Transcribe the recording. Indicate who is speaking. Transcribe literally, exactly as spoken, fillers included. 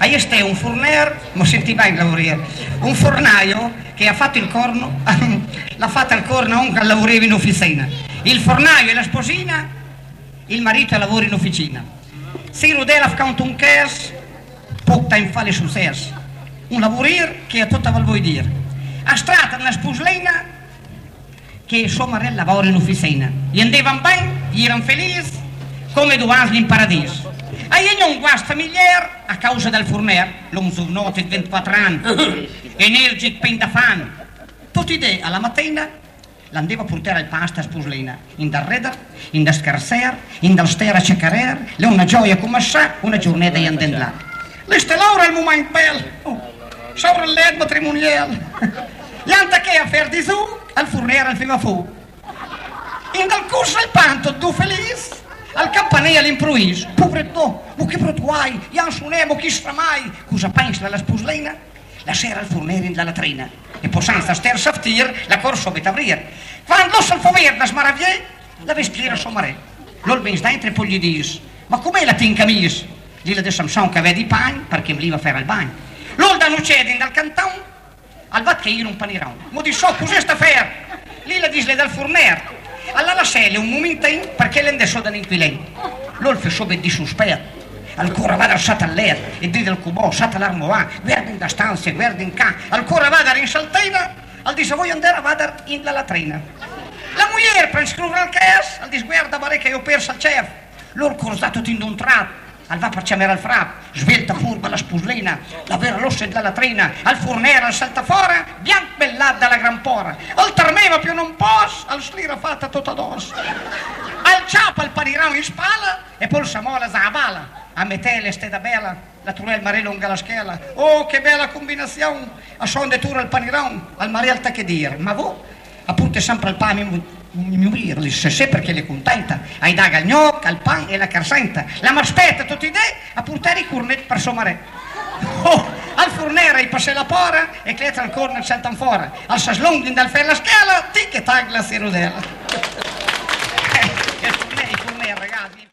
Speaker 1: Ahí è un forner, ma senti mai lavorare, un fornaio che ha fatto il corno, l'ha fatta il corno anche a lavorare in officina. Il fornaio e la sposina, il marito lavora in officina. Si rodela accanto un kes, potta in fare successo. Un lavorir che a tutta val vuoi dire. A strada una sposlina che sua marella lavora in officina. Gli andavano bene, gli erano felici, come due anni in paradiso. E io non guasto familiare a causa del forner, l'uomo sovnoto di ventiquattro anni, energico pentafan. Tutti i dì alla mattina l'andeva a portare il pasta a sposlina, in da redder, in da scarser, in da stera a cercare, le una gioia come sa, una giornata di andare là. Le stelora il momento bello, oh, sopra il letto matrimoniale. Gli anta che a fer di su, al forner al fima fu. In dal corso il panto, tu felice. Al campanile all'improvviso, poveretto, ma che protuai, io sunemo, chi sta mai? Cosa pensa della sposlina? La sera al fornere in dalla trina, e possanza ster saftir, la corso a avrir. Quando lo salfover da smaravier, la vespiera sua mare. L'ol ben dentro e poi gli dis, ma com'è la tin camis? Dile de Samson che aveva di pan, perché mi liva a fare al bagno. L'ol da nucede in dal canton, al vat che io un panirão. Ma di so, cos'è sta fer? Lì la disle dal forner. Allora sele un momentin perché l'ende so da inquilenti. L'ol fe so di sospetto. Ancora vada sata a letto e di del cubò, sata l'armoà, guarda in da stanze, guarda in ca. Ancora vada in saltena, al di se vuoi andare a vada in la latrina. La moglie per scrivere al cash, al di guarda pare che io persa il chef. L'ol corsato in un tratto. Al va per chiamare al frap, svelta furba la sposlina, la vera rossa della latrina, al fornere, al saltafora, bianc bellata dalla gran pora, al termeva più non pos, al slira fatta tutta d'os, al ciapa il panirão in spalla e poi il samola zavala, a mettere steda bella, la turel mare lunga la schela, oh che bella combinazione, a sonde tura il panirão, al mare alta che dire, ma voi, appunto sempre al pane, mio dire, se sai perché le contenta, hai daga il gnocca, il pan e la carsenta, la m'aspetta tutti i dì a portare i cornetti per suo mare. Oh, al fornere hai passato la pora e cletra il corno e saltan fuori, al saslongin dal fer la scala, tic e tag la serudella.